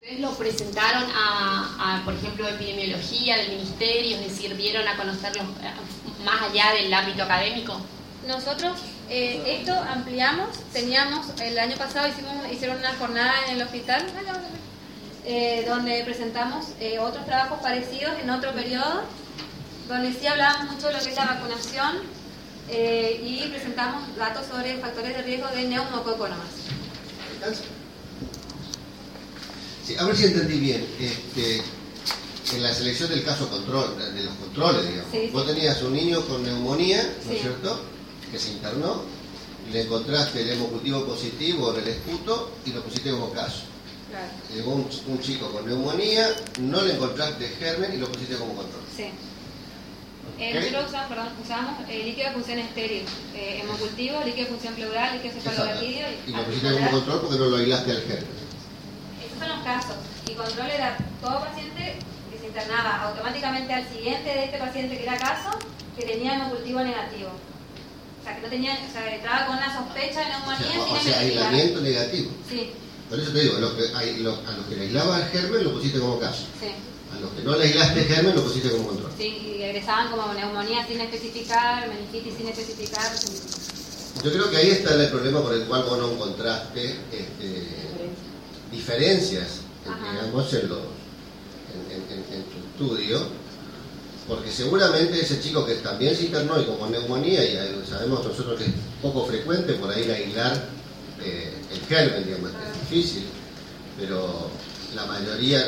¿Ustedes lo presentaron por ejemplo, epidemiología del ministerio, es decir, dieron a conocerlo más allá del ámbito académico? Nosotros esto ampliamos, el año pasado hicieron una jornada en el hospital donde presentamos otros trabajos parecidos en otro periodo, donde sí hablábamos mucho de lo que es la vacunación y presentamos datos sobre factores de riesgo de neumococo nomás. Sí, a ver si entendí bien. En la selección del caso control, de los controles, digamos, sí. Vos tenías un niño con neumonía, ¿no es Sí. cierto?, que se internó, le encontraste el hemocultivo positivo en el esputo y lo pusiste como caso. Claro. Llegó un chico con neumonía, no le encontraste germen y lo pusiste como control. Sí. ¿Okay? Nosotros usamos líquido de función estéril, hemocultivo, líquido de función pleural, líquido cefalorraquídeo y lo pusiste como control porque no lo aislaste al germen. Esos son los casos. Y control era todo paciente que se internaba automáticamente al siguiente de este paciente que era caso, que tenía hemocultivo negativo. O sea, que no tenía, entraba con una sospecha de neumonía. O sea, aislamiento negativo. Sí. Por eso te digo, a los que le aislaba el germen lo pusiste como caso. Sí. A los que no le aislaste el germen lo pusiste como control. Sí, y egresaban como neumonía sin especificar, meningitis sin especificar. Yo creo que ahí está el problema por el cual vos no encontraste diferencias digamos, en tu estudio, porque seguramente ese chico que también se internó y con neumonía, y sabemos nosotros que es poco frecuente por ahí aislar el germen, digamos, es difícil, pero en la mayoría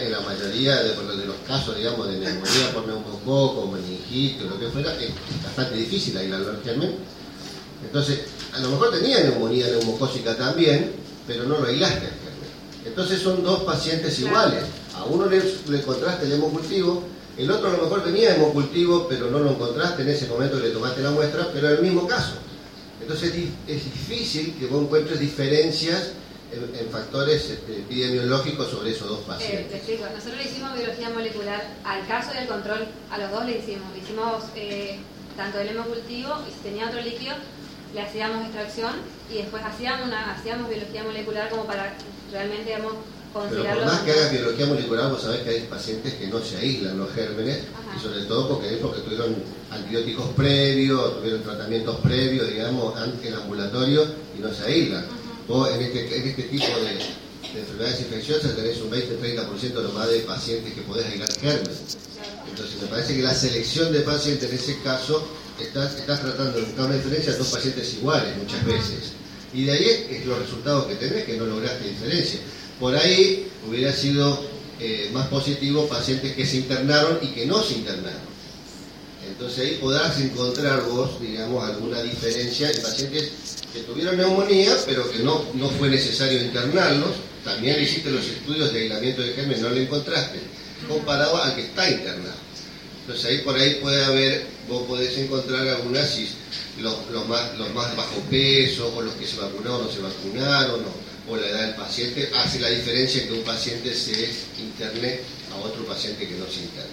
de los casos, digamos, de neumonía por neumococo, meningitis o lo que fuera, es bastante difícil aislar el germen. Entonces, a lo mejor tenía neumonía neumocócica también, pero no lo aislaste el germen. Entonces son dos pacientes iguales. A uno le encontraste el hemocultivo, el otro a lo mejor tenía hemocultivo, pero no lo encontraste en ese momento que le tomaste la muestra, pero en el mismo caso. Entonces es difícil que vos encuentres diferencias en factores epidemiológicos sobre esos dos pacientes. Te explico. Nosotros le hicimos biología molecular al caso y al control, a los dos le hicimos tanto el hemocultivo y si tenía otro líquido le hacíamos extracción y después hacíamos biología molecular como para realmente, digamos, considerarlo. Pero por más que hagas biología molecular, vos sabés que hay pacientes que no se aíslan los gérmenes. Ajá. Y sobre todo porque tuvieron antibióticos previos, tuvieron tratamientos previos, digamos, en el ambulatorio y no se aíslan. Vos en este tipo de enfermedades infecciosas tenés un 20-30% nomás de pacientes que podés aislar gérmenes. Entonces me parece que la selección de pacientes en ese caso estás tratando de buscar una diferencia a dos pacientes iguales muchas veces. Y de ahí es los resultados que tenés, que no lograste diferencia. Por ahí hubiera sido más positivo pacientes que se internaron y que no se internaron. Entonces ahí podrás encontrar vos, digamos, alguna diferencia en pacientes que tuvieron neumonía, pero que no fue necesario internarlos. También le hiciste los estudios de aislamiento de germen, no lo encontraste, comparado al que está internado. Entonces ahí por ahí vos podés encontrar algunas, si los más bajo peso, o los que se vacunaron o no se vacunaron, o la edad del paciente, hace la diferencia que un paciente se interne a otro paciente que no se interne.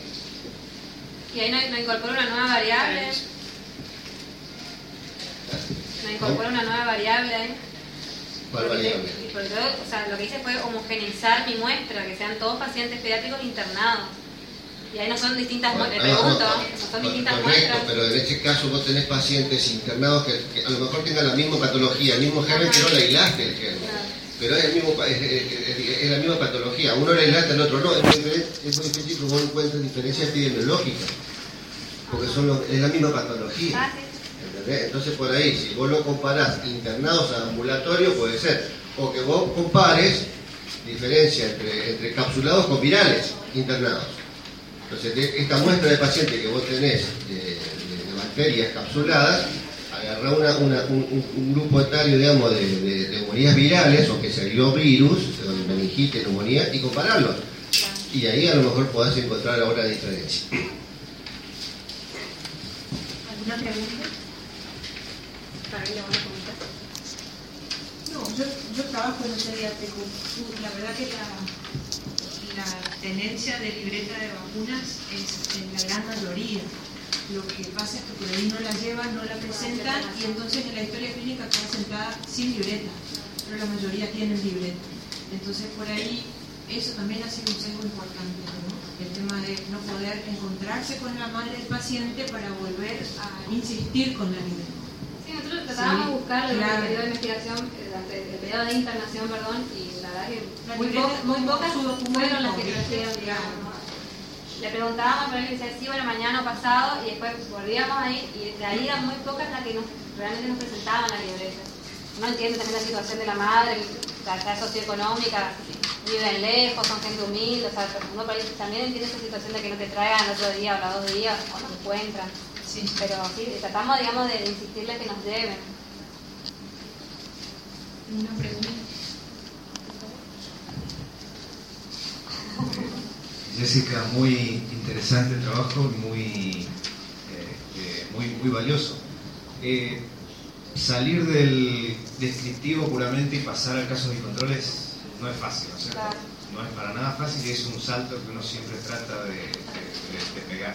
Y ahí no incorpora una nueva variable. No incorpora una nueva variable ahí. ¿Cuál variable? Porque yo, lo que hice fue homogeneizar mi muestra, que sean todos pacientes pediátricos internados. Y ahí no son distintas muestras, son distintas correcto, muestras. pero en este caso vos tenés pacientes internados que a lo mejor tengan la misma patología, el mismo germen, que no le aislaste el germen. Claro. Pero es la misma patología. Uno le aislaste, al otro no. Es muy difícil que vos encuentres diferencias epidemiológicas, porque es la misma patología. ¿Entendés? Entonces por ahí, si vos lo comparás internados a ambulatorio, puede ser. O que vos compares diferencia entre capsulados con virales internados. Entonces, esta muestra de pacientes que vos tenés de bacterias capsuladas, agarrá un grupo etario, digamos, de neumonías virales, o que salió virus, de meningitis, neumonía, y compararlos. Y ahí a lo mejor podés encontrar ahora la diferencia. ¿Alguna pregunta? Para ir a una pregunta. No, yo trabajo en pediátrico. La verdad que la tenencia de libreta de vacunas es en la gran mayoría. Lo que pasa es que por ahí no la llevan, no la presentan y entonces en la historia clínica queda sentada sin libreta, pero la mayoría tienen libreta. Entonces por ahí eso también ha sido un sesgo importante, ¿no? El tema de no poder encontrarse con la madre del paciente para volver a insistir con la libreta. Sí, nosotros tratábamos de buscar el claro. periodo de investigación, el periodo de internación, perdón, y la verdad que muy pocas fueron las que trajeron, digamos, ¿no? Le preguntábamos, pero él decía sí, bueno, mañana o pasado, y después volvíamos a ir, y de ahí eran muy pocas las que realmente nos presentaban la libreta. Uno entiende también la situación de la madre, la edad socioeconómica, viven lejos, son gente humilde, o sea, uno por ahí también entiende esa situación de que no te traigan el otro día o los 2 días, o no encuentran. Sí. Pero sí, tratamos, digamos, de insistirles que nos deben. Una pregunta. Jessica, muy interesante el trabajo y muy valioso. Salir del descriptivo puramente y pasar al caso de controles no es fácil, ¿no es cierto? Claro. No es para nada fácil y es un salto que uno siempre trata de pegar.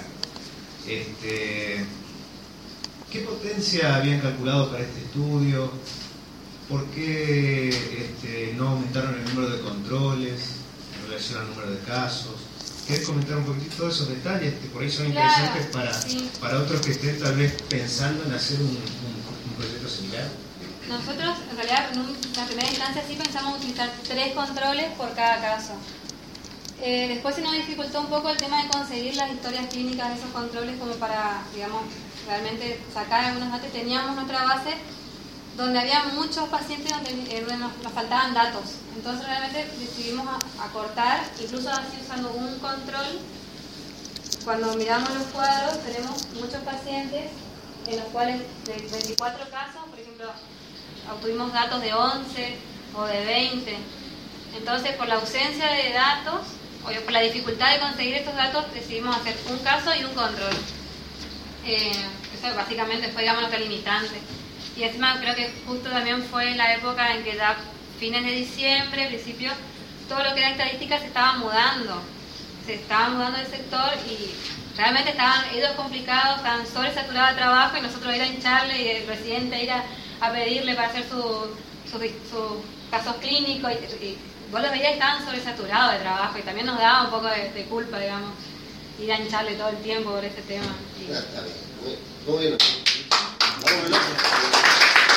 ¿Qué potencia habían calculado para este estudio? ¿Por qué no aumentaron el número de controles en relación al número de casos? ¿Querés comentar un poquitito todos esos detalles que por ahí son interesantes para otros que estén tal vez pensando en hacer un proyecto similar? Nosotros, en realidad, en la primera instancia sí pensamos utilizar 3 controles por cada caso. Después se nos dificultó un poco el tema de conseguir las historias clínicas de esos controles como para, digamos, realmente sacar algunos datos. Teníamos nuestra base donde había muchos pacientes donde nos faltaban datos. Entonces realmente decidimos acortar, incluso así usando un control. Cuando miramos los cuadros tenemos muchos pacientes en los cuales de 24 casos, por ejemplo, obtuvimos datos de 11 o de 20. Entonces, por la ausencia de datos o por la dificultad de conseguir estos datos, decidimos hacer un caso y un control. Eso básicamente fue, digamos, nuestra limitante. Y encima creo que justo también fue la época en que ya fines de diciembre, principio, todo lo que era estadística se estaba mudando. Se estaba mudando el sector y realmente estaban ellos complicados, estaban sobresaturados de trabajo y nosotros ir a hincharle y el residente ir a pedirle para hacer sus casos clínicos y vos los veías y estaban sobresaturados de trabajo y también nos daba un poco de culpa, digamos, ir a hincharle todo el tiempo por este tema. Está bien. Muy bien. Vamos,